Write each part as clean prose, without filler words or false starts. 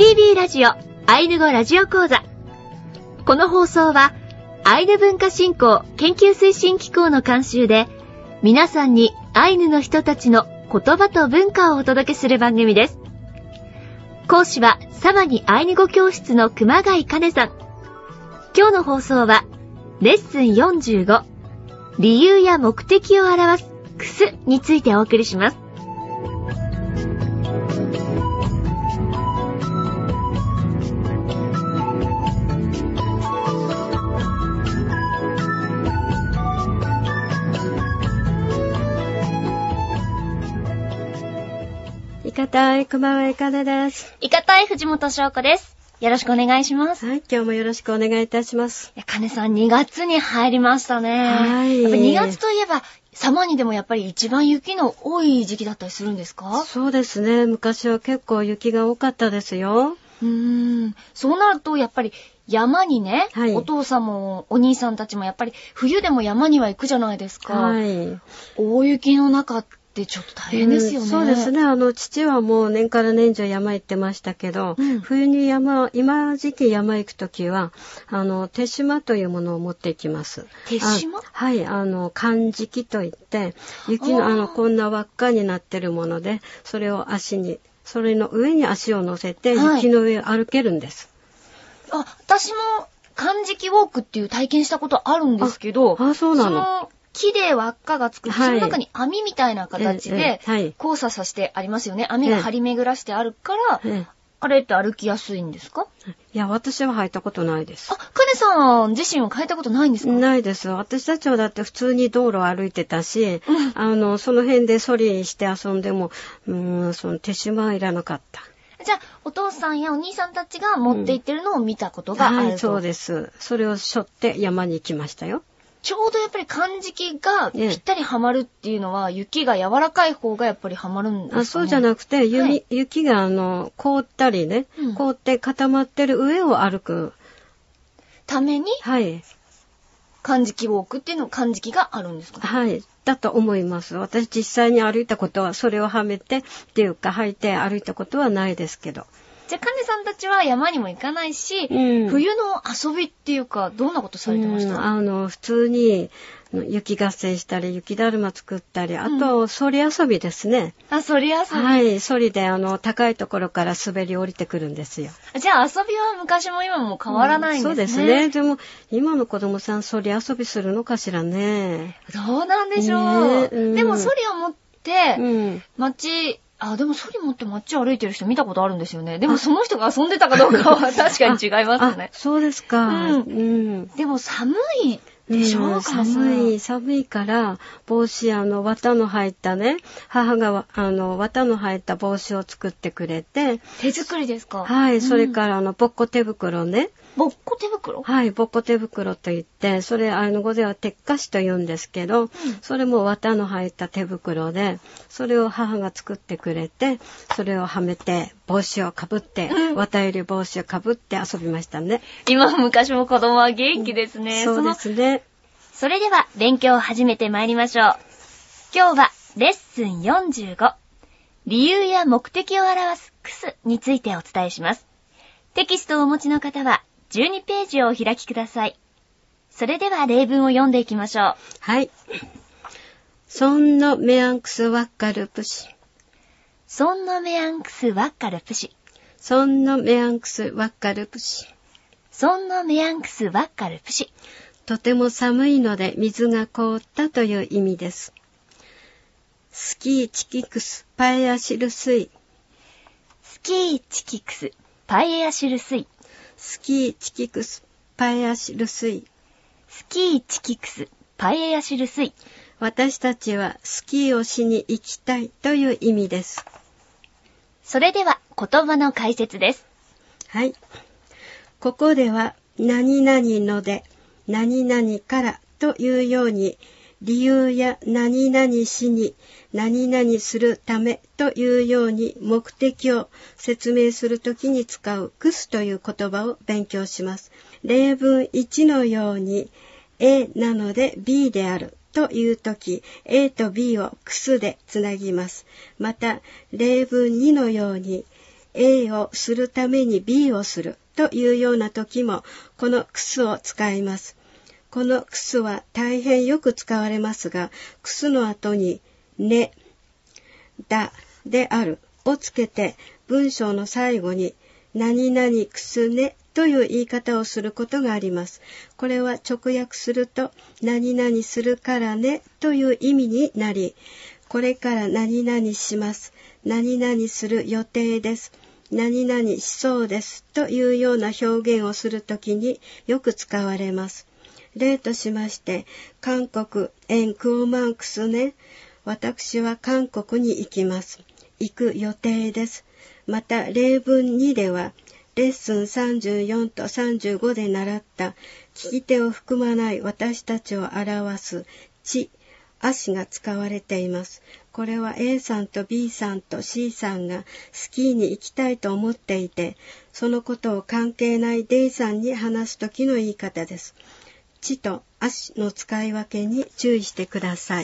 STB ラジオアイヌ語ラジオ講座。この放送はアイヌ文化振興研究推進機構の監修で、皆さんにアイヌの人たちの言葉と文化をお届けする番組です。講師はサマニアイヌ語教室の熊谷かねさん。今日の放送はレッスン45、理由や目的を表すクスについてお送りします。 いかたい熊谷かねです。 いかたい藤本翔子です。よろしくお願いします。 はい、今日もよろしくお願いいたします。 かねさん、2月に入りましたね。 はい。 やっぱ2月といえば、サマにでもやっぱり一番雪の多い時期だったりするんですか？ そうですね。昔は結構雪が多かったですよ。 そうなると、やっぱり山にね、 はい、 お父さんもお兄さんたちもやっぱり冬でも山には行くじゃないですか。 はい。 大雪の中ってちょっと大変ですよね。 そうですね。父はもう年から年中山行ってましたけど、冬に今時期山行くときは、手島というものを持っていきます。 手島？ はい、寒敷といって、雪のこんな輪っかになってるもので、それの上に足を乗せて、雪の上を歩けるんです。 私も寒敷ウォークっていう体験したことあるんですけど、 そうなの。 木で輪っかがつく、その中に網みたいな形で交差させてありますよね。網が張り巡らしてあるから、あれって歩きやすいんですか？ いや、私は履いたことないです。 かねさん自身は履いたことないんですか？ ないです。私たちはだって普通に道路を歩いてたし、その辺でソリして遊んでも、その手島はいらなかった。 じゃあ、お父さんやお兄さんたちが持って行ってるのを見たことがあると。 はい、そうです。それを背負って山に行きましたよ。 ちょうどやっぱり寒敷がぴったりはまるっていうのは、雪が柔らかい方がやっぱりはまるんですかね？ そうじゃなくて、雪が凍ったりね、凍って固まってる上を歩くために、 はい。 寒敷ウォークっていうの寒敷があるんですか？ はい。だと思います。私実際に歩いたことは、それをはめてっていうか履いて歩いたことはないですけど。 じゃあ、かねさんたちは山にも行かないし、冬の遊びっていうか、どんなことされてました？ 普通に雪合戦したり、雪だるま作ったり、あと、ソリ遊びですね。 ソリ遊び。 はい、ソリで高いところから滑り降りてくるんですよ。 じゃあ、遊びは昔も今も変わらないんですね。 そうですね。でも、今の子供さん、ソリ遊びするのかしらね。 どうなんでしょう。でも、ソリを持って、でもソリ持って街歩いてる人見たことあるんですよね。でもその人が遊んでたかどうかは確かに違いますね。 そうですか。 でも寒いでしょうか？ 寒いから、帽子、綿の入ったね、母が、綿の入った帽子を作ってくれて。 手作りですか？ はい、それから、ぼっこ手袋ね。 ぼっこ手袋？ はい、ぼっこ手袋と言って、それ、語では鉄菓子と言うんですけど、それも綿の入った手袋で、それを母が作ってくれて、それをはめて、帽子をかぶって、綿入り帽子をかぶって遊びましたね。 今昔も子供は元気ですね。 そうですね。 それでは勉強を始めてまいりましょう。今日はレッスン45、理由や目的を表すクスについてお伝えします。テキストをお持ちの方は12ページをお開きください。それでは例文を読んでいきましょう。 はい。そんのメアンクスワッカルプシ。 そんのメアンクスワッカルプシ。 そんのメアンクスワッカルプシ。 そんのメアンクスワッカルプシ。 とても寒いので水が凍ったという意味です。スキーチキクスパエアシルスイ。 スキーチキクスパエアシルスイ。 スキーチキクスパエアシルスイ。 スキーチキクスパエアシルスイ。 私たちはスキーをしに行きたいという意味です。 それでは言葉の解説です。 はい。ここでは何々ので何々からというように理由や何々しに何々するためというように目的を説明するときに使うクスという言葉を勉強します。例文1のように A なので B であるというとき A と B をクスでつなぎます。また例文2のように A をするために B をするというような時もこのくすを使います。このくすは大変よく使われますが、くすの後にね、だであるをつけて文章の最後に何々くすねという言い方をすることがあります。これは直訳すると何々するからねという意味になり、これから何々します、何々する予定です、何々しそうですというような表現をするときによく使われます。例としまして、韓国enクオマンクスね。私は韓国に行きます。行く予定です。また例文2では、レッスン34と35で習った聞き手を含まない私たちを表すち、足が使われています。これは A さんと B さんと C さんがスキーに行きたいと思っていて、そのことを関係ない D さんに話すときの言い方です。ちと足の使い分けに注意してください。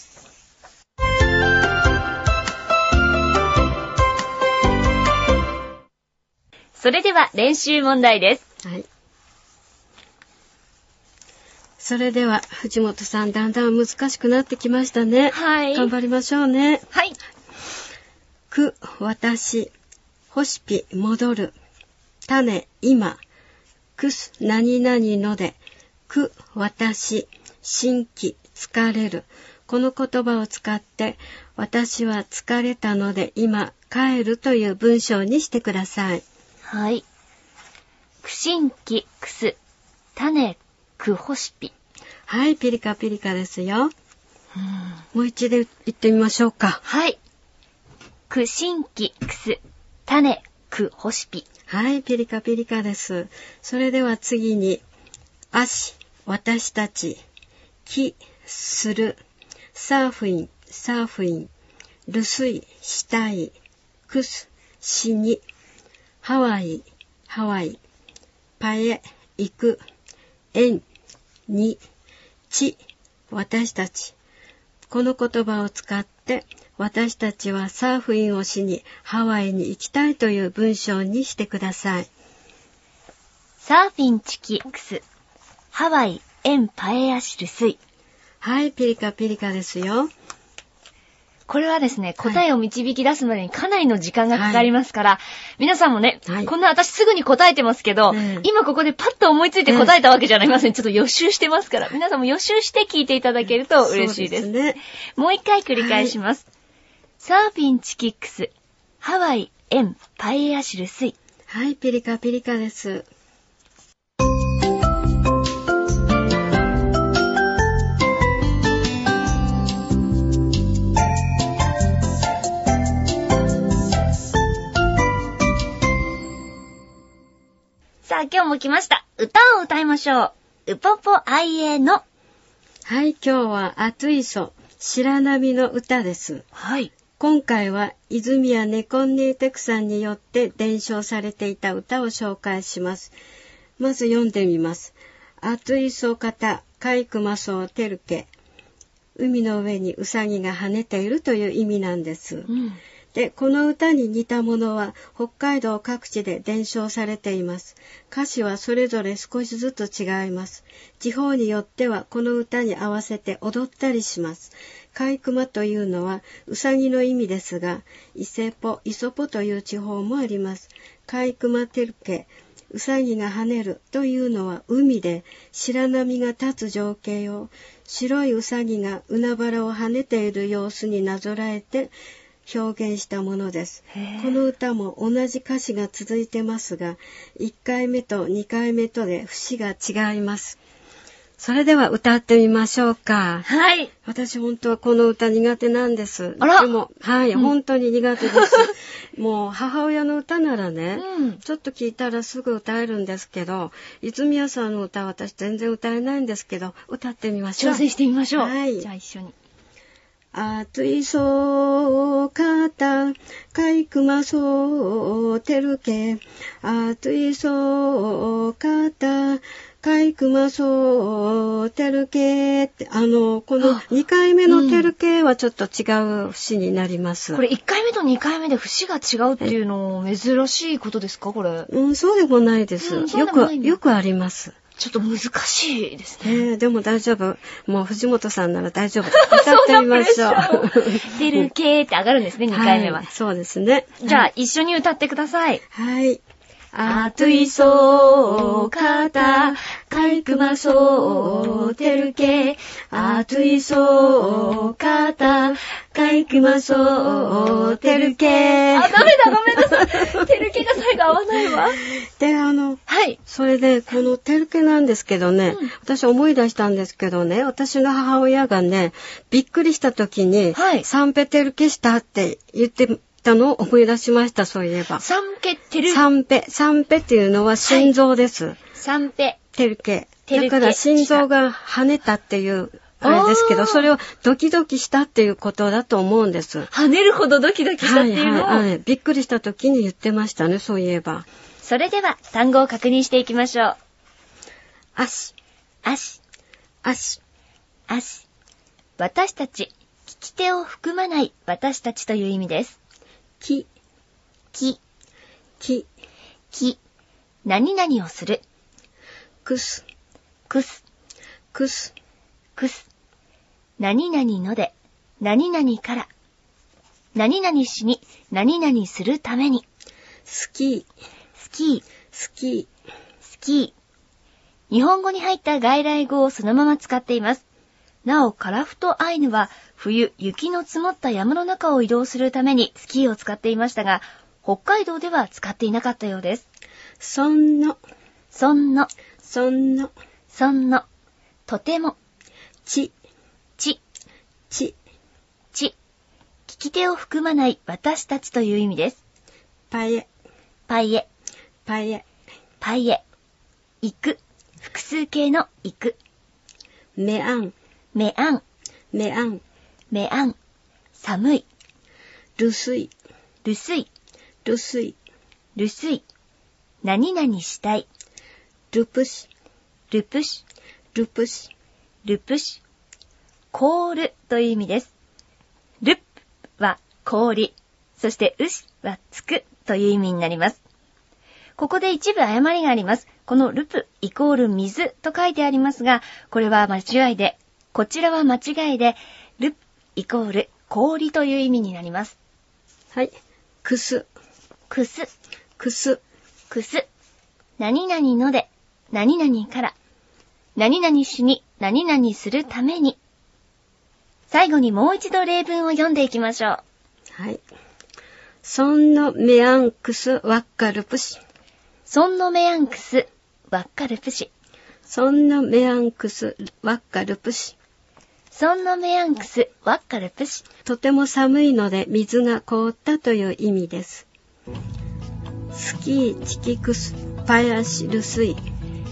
それでは練習問題です。 はい。それでは藤本さん、だんだん難しくなってきましたね。 はい。 頑張りましょうね。 はい。 く、私、ほしぴ、戻る、種、今、くす、何々ので、く、私、新規、疲れる。この言葉を使って、私は疲れたので今帰るという文章にしてください。 はい。くしんき、くす、種、くほしぴ。 はい、ピリカピリカですよ。もう一度言ってみましょうか。 はい。くしんき、くす、種、くほしぴ。 はい、ピリカピリカです。それでは次に、足、私たち、き、する、サーフィン、サーフィン、留守、したい、くす、しに、ハワイ、ハワイ、パエ、行く、円、に、ち、私たち。この言葉を使って、私たちはサーフィンをしにハワイに行きたいという文章にしてください。 サーフィンチキクス、ハワイ、円パエアシルスイ。 はい、ピリカピリカですよ。 これはですね、答えを導き出すまでにかなりの時間がかかりますから、はい、皆さんもね、はい、こんな私すぐに答えてますけど、今ここでパッと思いついて答えたわけじゃありません。ちょっと予習してますから、皆さんも予習して聞いていただけると嬉しいです。 そうですね。 もう一回繰り返します。はい、サーフィンチキックス、ハワイ、円パエアシルスイ。 はい、ピリカピリカです。 さあ、今日も来ました。歌を歌いましょう。うぽぽあいえの。 はい、今日はあついそ、白波の歌です。 はい。 今回は泉谷ネコンネーテクさんによって伝承されていた歌を紹介します。まず読んでみます。あついそかた、かいくまそうてるけ。海の上にうさぎが跳ねているという意味なんです。で、この歌に似たものは北海道各地で伝承されています。歌詞はそれぞれ少しずつ違います。地方によってはこの歌に合わせて踊ったりします。かいくまというのはうさぎの意味ですが、イセポ、イソポという地方もあります。かいくまてるけ、うさぎが跳ねるというのは海で白波が立つ情景を白いうさぎが海原を跳ねている様子になぞらえて表現したものです。この歌も同じ歌詞が続いてますが、1回目と2回目とで節が違います。それでは歌ってみましょうか。 はい。 私本当はこの歌苦手なんです。 あら。 でも、はい、本当に苦手です。もう母親の歌ならね、ちょっと聞いたらすぐ歌えるんですけど、泉谷さんの歌は私全然歌えないんですけど、歌ってみましょう。 挑戦してみましょう。 はい。 じゃあ一緒に。 あついそうかた、かいくまそうてるけ。あついそうかた、 かいくまそうてるけって、この2回目のてるけはちょっと違う節になります。 これ1回目と2回目で節が違うっていうの珍しいことですかこれ？ そうでもないです。よくあります。 ちょっと難しいですね。 でも大丈夫。もう藤本さんなら大丈夫。歌ってみましょう。 てるけーって上がるんですね、2回目は。 そうですね。 じゃあ、一緒に歌ってください。 はい。 あといそうかた、かいくまそうてるけ。あといそうかた、かいくまそうてるけ。ダメだ、ごめんなさい。てるけが最後合わないわ。 で、はい。それで、このてるけなんですけどね、私思い出したんですけどね、私の母親がね、びっくりした時に、三ペてるけしたって言ってのを思い出しました、そういえば。三ペっていうのは心臓です。三ペてるけ。だから心臓が跳ねたっていうあれですけど、それをドキドキしたっていうことだと思うんです。 跳ねるほどドキドキしたっていうのを、 びっくりした時に言ってましたね、そういえば。 それでは単語を確認していきましょう。 足。 私たち、聞き手を含まない私たちという意味です。 き。 何々をする。 くす。 何々ので、何々から。何々しに、何々するために。 スキー。 日本語に入った外来語をそのまま使っています。なお、カラフトアイヌは冬、雪の積もった山の中を移動するためにスキーを使っていましたが、北海道では使っていなかったようです。 そんの。 とても。 ち。 聞き手を含まない私たちという意味です。 パイエ。 行く。複数形の行く。 めあん。 寒い。 るすい。 何々したい。 ルプシ。 凍るという意味です。ルプは氷、そしてうしはつくという意味になります。ここで一部誤りがあります。このルプイコール水と書いてありますが、これは間違いで、こちらは間違いで、ルプイコール氷という意味になります。 はい。くす。 何々ので、何々から。何々しに、何々するために。最後にもう一度例文を読んでいきましょう。 はい。そんのめあんくすわっかるぷし。 そんのめあんくすわっかるぷし。 とても寒いので水が凍ったという意味です。スキーチキクスパイアシルスイ。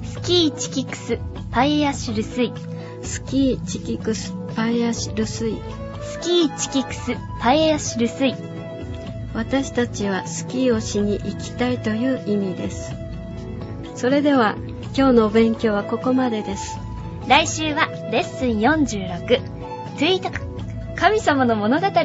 私たちはスキーをしに行きたいという意味です。それでは今日のお勉強はここまでです。 来週はレッスン46、トゥイトク、神様の物語